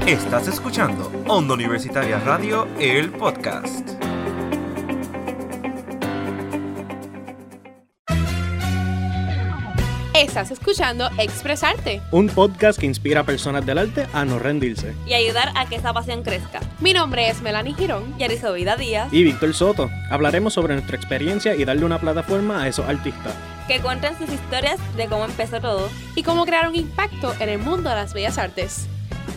Estás escuchando Onda Universitaria Radio, el podcast. Estás escuchando Expresarte, un podcast que inspira a personas del arte a no rendirse. Y ayudar a que esa pasión crezca. Mi nombre es Melanie Girón. Y Arizovida Díaz. Y Víctor Soto. Hablaremos sobre nuestra experiencia y darle una plataforma a esos artistas. Que cuenten sus historias de cómo empezó todo. Y cómo crear un impacto en el mundo de las bellas artes.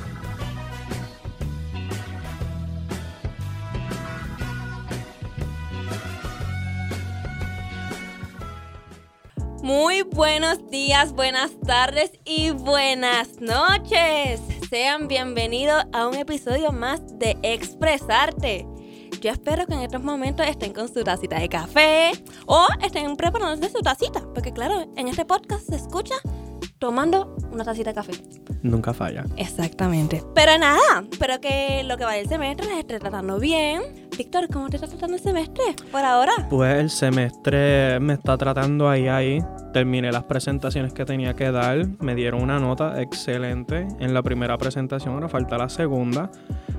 Muy buenos días, buenas tardes y buenas noches. Sean bienvenidos a un episodio más de Expresarte. Yo espero que en estos momentos estén con su tacita de café o estén preparándose su tacita, porque claro, en este podcast se escucha tomando una tacita de café. Nunca falla. Exactamente. Pero nada, espero que lo que va del semestre les esté tratando bien. Víctor, ¿cómo te está tratando el semestre por ahora? Pues el semestre me está tratando ahí. Terminé las presentaciones que tenía que dar. Me dieron una nota excelente en la primera presentación. Ahora falta la segunda.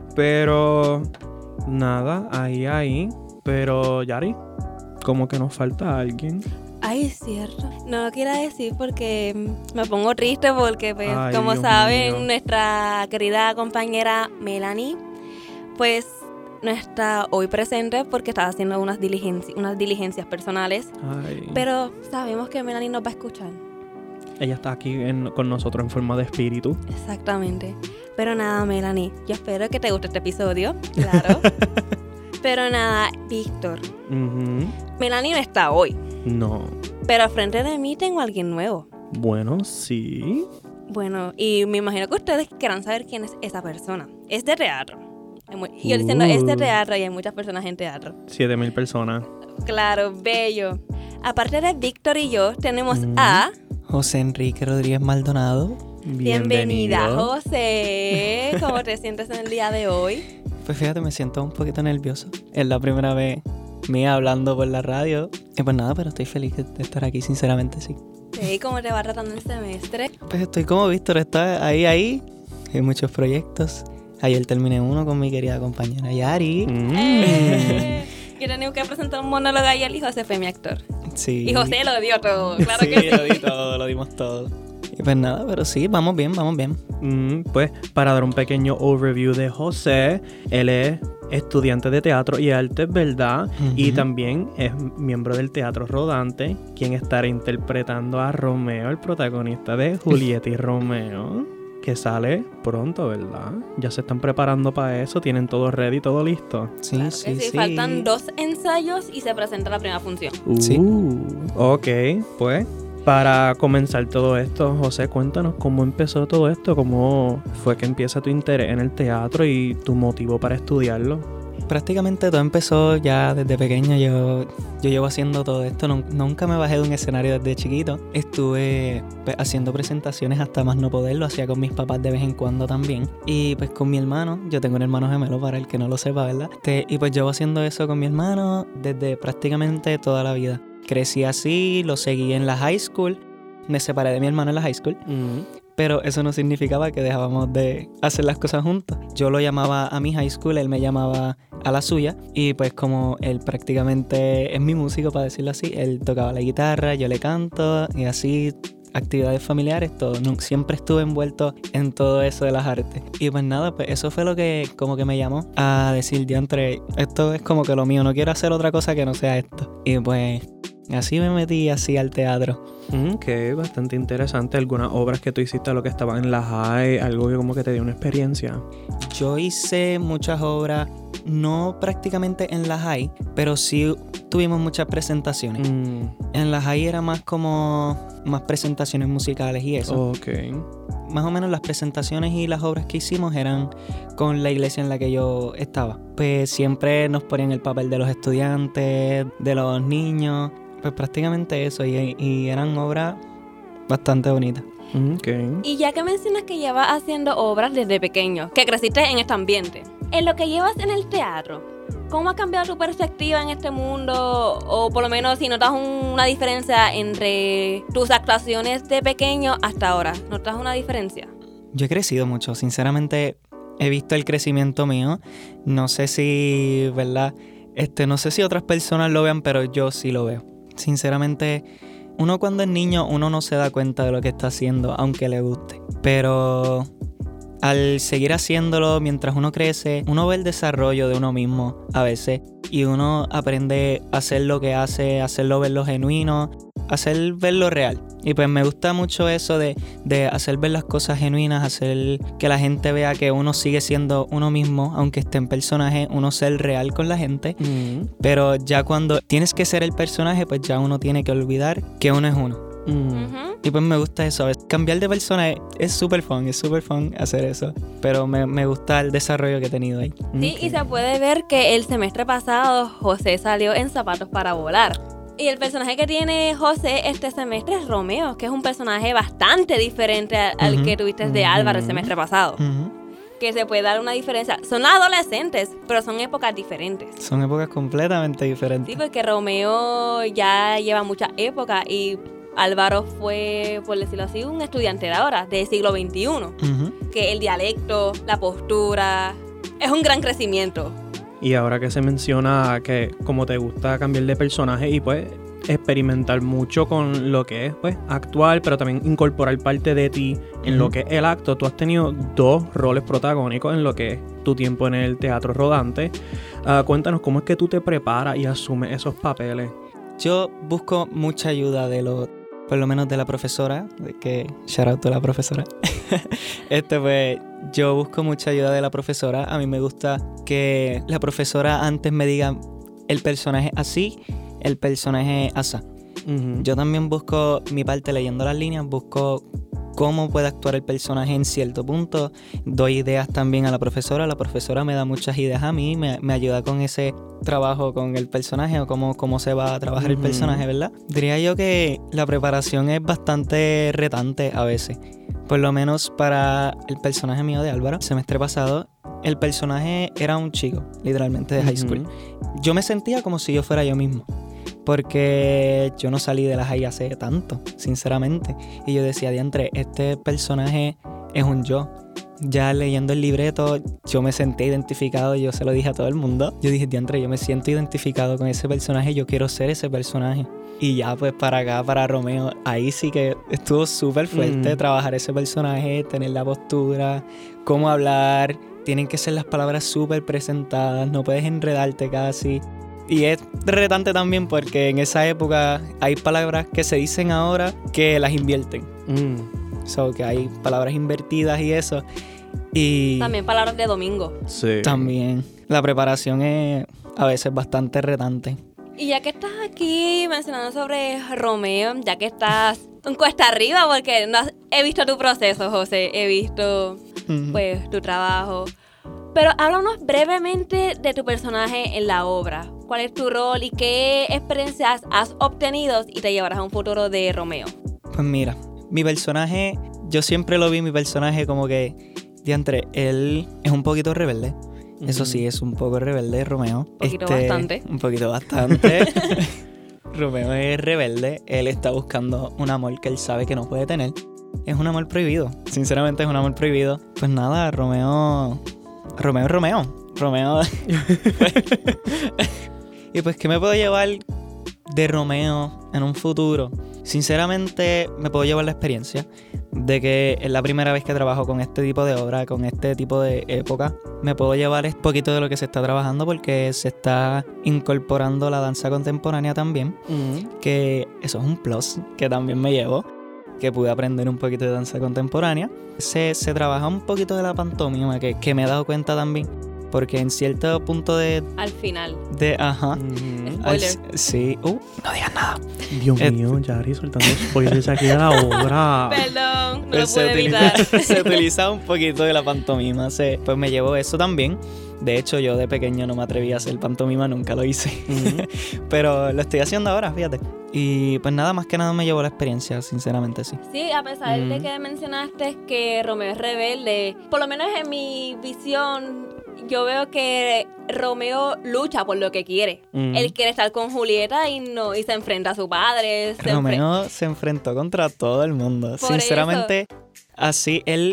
Pero nada, ahí. Pero Yari, como que nos falta alguien. Ay, es cierto. No lo quiero decir porque me pongo triste porque, pues, ay, como Dios saben, mío. Nuestra querida compañera Melanie, pues, no está hoy presente porque estaba haciendo unas diligencias personales. Ay. Pero sabemos que Melanie nos va a escuchar. Ella está aquí con nosotros en forma de espíritu. Exactamente. Pero nada, Melanie, yo espero que te guste este episodio, claro. Pero nada, Víctor, Melanie no está hoy. No. Pero al frente de mí tengo a alguien nuevo. Bueno, sí. Bueno, y me imagino que ustedes quieran saber quién es esa persona. Es de teatro. Y yo diciendo, es de teatro y hay muchas personas en teatro. 7,000 personas. Claro, bello. Aparte de Víctor y yo, tenemos a... José Enrique Rodríguez Maldonado. Bienvenida, José. ¿Cómo te sientes en el día de hoy? Pues fíjate, me siento un poquito nervioso. Es la primera vez mía hablando por la radio. Y pues nada, pero estoy feliz de estar aquí, sinceramente, sí. Sí, ¿cómo te va tratando el semestre? Pues estoy como Víctor, está ahí. Hay muchos proyectos. Ayer terminé uno con mi querida compañera Yari. Yo tenía que presentar un monólogo ayer y José fue mi actor. Sí. Y José lo dio todo, claro sí, que sí. lo di todo, lo dimos todo. Y pues nada, pero sí, vamos bien. Pues para dar un pequeño overview de José, él es estudiante de teatro y artes, ¿verdad? Uh-huh. Y también es miembro del Teatro Rodante, quien estará interpretando a Romeo, el protagonista de Julieta y Romeo, que sale pronto, ¿verdad? Ya se están preparando para eso, tienen todo ready, todo listo. Sí, Claro sí, que sí. sí. Faltan 2 ensayos y se presenta la primera función. Sí. Ok, pues para comenzar todo esto, José, cuéntanos cómo empezó todo esto, cómo fue que empieza tu interés en el teatro y tu motivo para estudiarlo. Prácticamente todo empezó ya desde pequeño. Yo llevo haciendo todo esto. Nunca me bajé de un escenario desde chiquito. Estuve haciendo presentaciones hasta más no poder. Lo hacía con mis papás de vez en cuando también. Y pues con mi hermano. Yo tengo un hermano gemelo para el que no lo sepa, ¿verdad? Y pues llevo haciendo eso con mi hermano desde prácticamente toda la vida. Crecí así, lo seguí en la high school. Me separé de mi hermano en la high school. Pero eso no significaba que dejábamos de hacer las cosas juntos. Yo lo llamaba a mi high school, él me llamaba a la suya. Y pues como él prácticamente es mi músico, para decirlo así, él tocaba la guitarra, yo le canto y así actividades familiares, todo. Siempre estuve envuelto en todo eso de las artes. Y pues nada, pues eso fue lo que como que me llamó a decir, diantre, esto es como que lo mío, no quiero hacer otra cosa que no sea esto. Y pues así me metí así al teatro. Ok, bastante interesante. ¿Algunas obras que tú hiciste a lo que estaban en la high? Algo que como que te dio una experiencia. Yo hice muchas obras, no prácticamente en la high, pero sí tuvimos muchas presentaciones. En la high era más como más presentaciones musicales y eso. Ok. Más o menos las presentaciones y las obras que hicimos eran con la iglesia en la que yo estaba. Pues siempre nos ponían el papel de los estudiantes, de los niños. Pues prácticamente eso, y eran obras bastante bonitas. Okay. Y ya que mencionas que llevas haciendo obras desde pequeño, que creciste en este ambiente, en lo que llevas en el teatro, ¿cómo ha cambiado tu perspectiva en este mundo? O por lo menos si notas una diferencia entre tus actuaciones de pequeño hasta ahora. ¿Notas una diferencia? Yo he crecido mucho, sinceramente. he visto el crecimiento mío. No sé si, ¿verdad? No sé si otras personas lo vean, pero yo sí lo veo. Sinceramente, uno cuando es niño, uno no se da cuenta de lo que está haciendo, aunque le guste. Pero al seguir haciéndolo, mientras uno crece, uno ve el desarrollo de uno mismo a veces. Y uno aprende a hacer lo que hace, hacerlo ver lo genuino, hacer ver lo real. Y pues me gusta mucho eso de hacer ver las cosas genuinas, hacer que la gente vea que uno sigue siendo uno mismo, aunque esté en personaje, uno ser real con la gente. Pero ya cuando tienes que ser el personaje, pues ya uno tiene que olvidar que uno es uno. Y pues me gusta eso. Cambiar de personaje es súper fun hacer eso. Pero me gusta el desarrollo que he tenido ahí. Sí, y se puede ver que el semestre pasado José salió en Zapatos para Volar. Y el personaje que tiene José este semestre es Romeo, que es un personaje bastante diferente al que tuviste de Álvaro el semestre pasado. Que se puede dar una diferencia. Son adolescentes, pero son épocas diferentes. Son épocas completamente diferentes. Sí, porque Romeo ya lleva mucha época y Álvaro fue, por decirlo así, un estudiante de ahora, del siglo XXI. Que el dialecto, la postura, es un gran crecimiento. Y ahora que se menciona que como te gusta cambiar de personaje y pues experimentar mucho con lo que es pues actual, pero también incorporar parte de ti en lo que es el acto, tú has tenido 2 roles protagónicos en lo que es tu tiempo en el teatro rodante. Cuéntanos cómo es que tú te preparas y asumes esos papeles. Yo busco mucha ayuda por lo menos de la profesora, que shout out a la profesora. Pues yo busco mucha ayuda de la profesora. A mí me gusta que la profesora antes me diga el personaje así, el personaje asá. Yo también busco mi parte leyendo las líneas, busco cómo puede actuar el personaje en cierto punto. Doy ideas también a la profesora me da muchas ideas a mí, me ayuda con ese trabajo con el personaje o cómo se va a trabajar el personaje, ¿verdad? Diría yo que la preparación es bastante retante a veces. Por lo menos para el personaje mío de Álvaro, el semestre pasado, el personaje era un chico, literalmente de high school. Yo me sentía como si yo fuera yo mismo, porque yo no salí de la high hace tanto, sinceramente. Y yo decía, diantre, este personaje es un yo. Ya leyendo el libreto, yo me sentí identificado, yo se lo dije a todo el mundo. Yo dije, diantre, yo me siento identificado con ese personaje, yo quiero ser ese personaje. Y ya pues para acá, para Romeo, ahí sí que estuvo súper fuerte trabajar ese personaje, tener la postura, cómo hablar. Tienen que ser las palabras súper presentadas, no puedes enredarte casi. Y es retante también porque en esa época hay palabras que se dicen ahora que las invierten. So que hay palabras invertidas y eso. Y también palabras de domingo. Sí. También. La preparación es a veces bastante retante. Y ya que estás aquí mencionando sobre Romeo, ya que estás en cuesta arriba, porque he visto tu proceso, José, he visto pues tu trabajo. Pero háblanos brevemente de tu personaje en la obra. ¿Cuál es tu rol y qué experiencias has obtenido y te llevarás a un futuro de Romeo? Pues mira, mi personaje, yo siempre lo vi mi personaje como que, diantre, él es un poquito rebelde. Eso sí, es un poco rebelde, Romeo. Un poquito bastante. Romeo es rebelde. Él está buscando un amor que él sabe que no puede tener. Es un amor prohibido. Sinceramente es un amor prohibido. Pues nada, Romeo. Y pues, ¿qué me puedo llevar de Romeo en un futuro? Sinceramente, me puedo llevar la experiencia de que es la primera vez que trabajo con este tipo de obra, con este tipo de época. Me puedo llevar un poquito de lo que se está trabajando porque se está incorporando la danza contemporánea también, que eso es un plus que también me llevo, que pude aprender un poquito de danza contemporánea. Se trabaja un poquito de la pantomima, que me he dado cuenta también, porque en cierto punto al final. Spoiler. Sí. No digas nada. Dios mío, Yari, soltando spoilers aquí de la obra. Perdón, no lo pude evitar. Se utiliza un poquito de la pantomima. Pues me llevo eso también. De hecho, yo de pequeño no me atreví a hacer pantomima, nunca lo hice. Pero lo estoy haciendo ahora, fíjate. Y pues nada, más que nada me llevó la experiencia, sinceramente, sí. Sí, a pesar de que mencionaste que Romeo es rebelde, por lo menos en mi visión, yo veo que Romeo lucha por lo que quiere. Él quiere estar con Julieta y se enfrenta a su padre. Romeo se enfrentó contra todo el mundo. Sinceramente, así él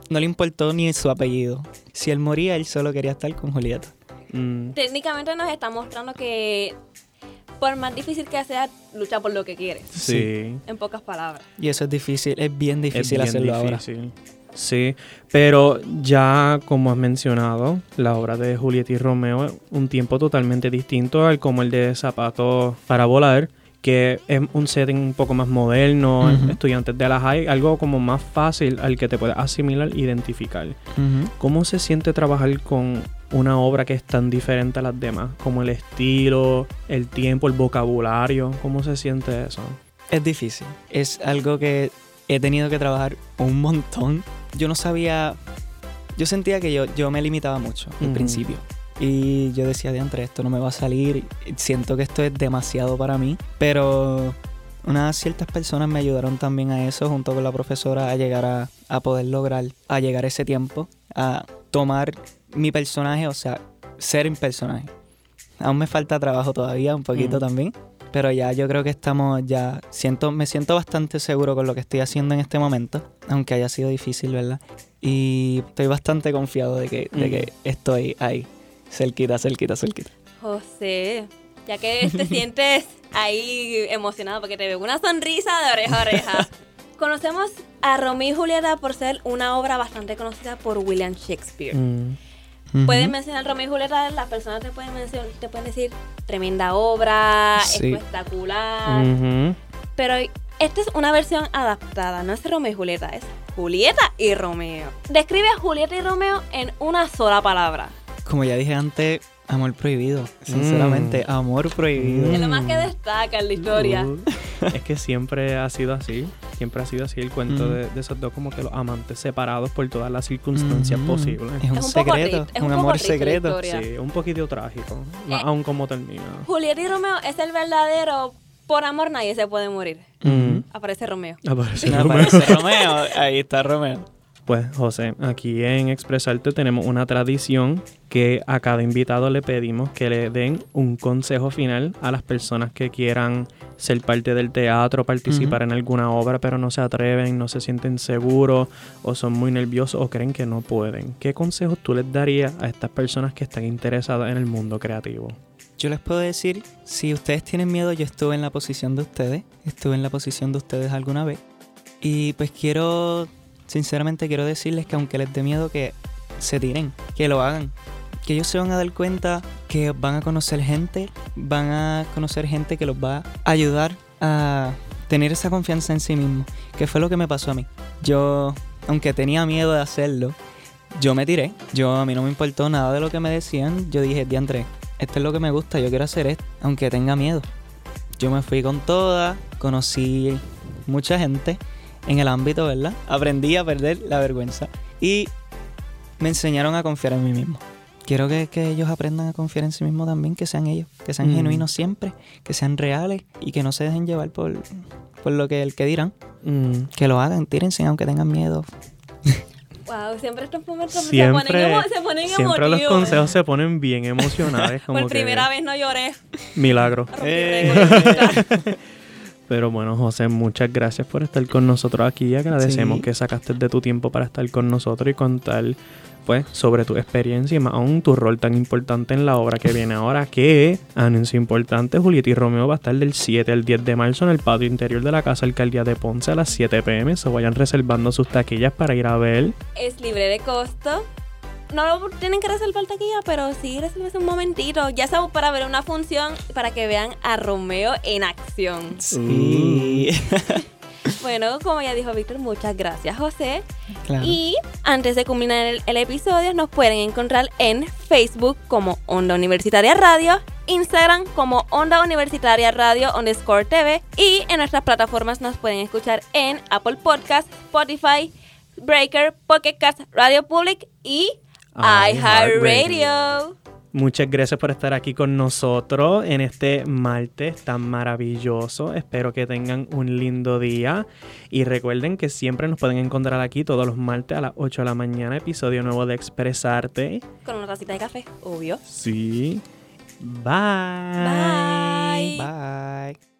no le importó ni su apellido. Si él moría, él solo quería estar con Julieta. Técnicamente nos está mostrando que por más difícil que sea, lucha por lo que quieres. Sí. En pocas palabras. Y eso es difícil, es bien difícil hacerlo ahora. Sí, pero ya como has mencionado, la obra de Julieta y Romeo es un tiempo totalmente distinto al como el de Zapatos para Volar, que es un setting un poco más moderno, estudiantes de la high, algo como más fácil al que te puedes asimilar, identificar. ¿Cómo se siente trabajar con una obra que es tan diferente a las demás? Como el estilo, el tiempo, el vocabulario, ¿cómo se siente eso? Es difícil, es algo que he tenido que trabajar un montón. Yo no sabía, yo sentía que yo me limitaba mucho al principio. Y yo decía, diantre, esto no me va a salir, siento que esto es demasiado para mí. Pero unas ciertas personas me ayudaron también a eso, junto con la profesora, a llegar a poder lograr, a llegar a ese tiempo, a tomar mi personaje, o sea, ser un personaje. Aún me falta trabajo todavía, un poquito también. Pero ya yo creo que estamos ya... me siento bastante seguro con lo que estoy haciendo en este momento, aunque haya sido difícil, ¿verdad? Y estoy bastante confiado de que estoy ahí, cerquita. José, ya que te sientes ahí emocionado porque te veo una sonrisa de oreja a oreja. Conocemos a Romeo y Julieta por ser una obra bastante conocida por William Shakespeare. Pueden mencionar Romeo y Julieta, las personas te pueden decir tremenda obra, espectacular. Pero esta es una versión adaptada, no es Romeo y Julieta, es Julieta y Romeo. Describe a Julieta y Romeo en una sola palabra. Como ya dije antes, amor prohibido. Sinceramente, amor prohibido. Es lo más que destaca en la historia. Es que siempre ha sido así. Siempre ha sido así el cuento de esos dos, como que los amantes separados por todas las circunstancias posibles. Es un secreto, un amor secreto. Sí, un poquito trágico, aún como termina. Julieta y Romeo es el verdadero, por amor nadie se puede morir. Aparece Romeo. Aparece Romeo, ahí está Romeo. Pues José, aquí en Expresarte tenemos una tradición que a cada invitado le pedimos que le den un consejo final a las personas que quieran ser parte del teatro, participar en alguna obra, pero no se atreven, no se sienten seguros o son muy nerviosos o creen que no pueden. ¿Qué consejos tú les darías a estas personas que están interesadas en el mundo creativo? Yo les puedo decir, si ustedes tienen miedo, yo estuve en la posición de ustedes alguna vez. Y pues sinceramente quiero decirles que aunque les dé miedo, que se tiren, que lo hagan. Que ellos se van a dar cuenta que van a conocer gente que los va a ayudar a tener esa confianza en sí mismo, que fue lo que me pasó a mí. Yo, aunque tenía miedo de hacerlo, yo me tiré. A mí no me importó nada de lo que me decían. Yo dije, diantre, esto es lo que me gusta, yo quiero hacer esto, aunque tenga miedo. Yo me fui con toda, conocí mucha gente en el ámbito, ¿verdad? Aprendí a perder la vergüenza y me enseñaron a confiar en mí mismo. Quiero que ellos aprendan a confiar en sí mismos también, que sean ellos, que sean genuinos siempre, que sean reales y que no se dejen llevar por lo que el que dirán. Que lo hagan, tírense aunque tengan miedo. Wow, siempre estos momentos se ponen emotivos. Siempre los consejos se ponen bien emocionales. Como por primera vez no lloré. Milagro. Pero bueno, José, muchas gracias por estar con nosotros aquí. Agradecemos que sacaste de tu tiempo para estar con nosotros y contar pues sobre tu experiencia y más aún tu rol tan importante en la obra que viene ahora, que, anuncio importante, Julieta y Romeo va a estar del 7 al 10 de marzo en el patio interior de la Casa Alcaldía de Ponce a las 7 p.m. Se vayan reservando sus taquillas para ir a ver. Es libre de costo. No lo tienen que reservar taquilla, pero sí reservarse un momentito, ya sea para ver una función, para que vean a Romeo en acción. Sí. Bueno, como ya dijo Víctor, muchas gracias, José. Claro. Y antes de culminar el episodio, nos pueden encontrar en Facebook como Onda Universitaria Radio, Instagram como Onda Universitaria Radio _TV y en nuestras plataformas nos pueden escuchar en Apple Podcasts, Spotify, Breaker, Pocket Cast, Radio Public y iHeartRadio. Muchas gracias por estar aquí con nosotros en este martes tan maravilloso. Espero que tengan un lindo día. Y recuerden que siempre nos pueden encontrar aquí todos los martes a las 8 de la mañana. Episodio nuevo de Expresarte. Con una tacita de café, obvio. Sí. Bye. Bye. Bye.